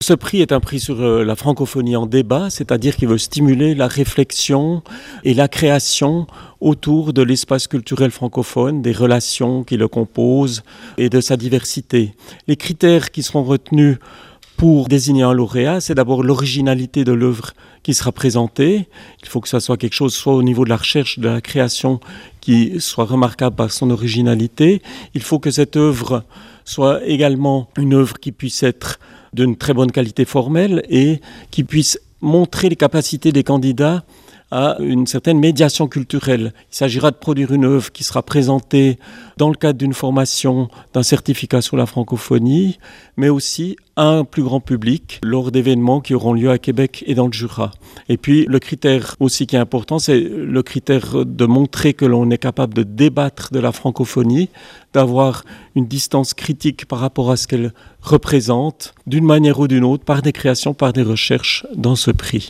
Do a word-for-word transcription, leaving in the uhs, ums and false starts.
Ce prix est un prix sur euh, la francophonie en débat, c'est-à-dire qu'il veut stimuler la réflexion et la création autour de l'espace culturel francophone, des relations qui le composent et de sa diversité. Les critères qui seront retenus pour désigner un lauréat, c'est d'abord l'originalité de l'œuvre qui sera présentée. Il faut que ça soit quelque chose, soit au niveau de la recherche, de la création, qui soit remarquable par son originalité. Il faut que cette œuvre soit également une œuvre qui puisse être d'une très bonne qualité formelle et qui puisse montrer les capacités des candidats à une certaine médiation culturelle. Il s'agira de produire une œuvre qui sera présentée dans le cadre d'une formation, d'un certificat sur la francophonie, mais aussi à un plus grand public lors d'événements qui auront lieu à Québec et dans le Jura. Et puis le critère aussi qui est important, c'est le critère de montrer que l'on est capable de débattre de la francophonie, d'avoir une distance critique par rapport à ce qu'elle représente, d'une manière ou d'une autre, par des créations, par des recherches dans ce prix.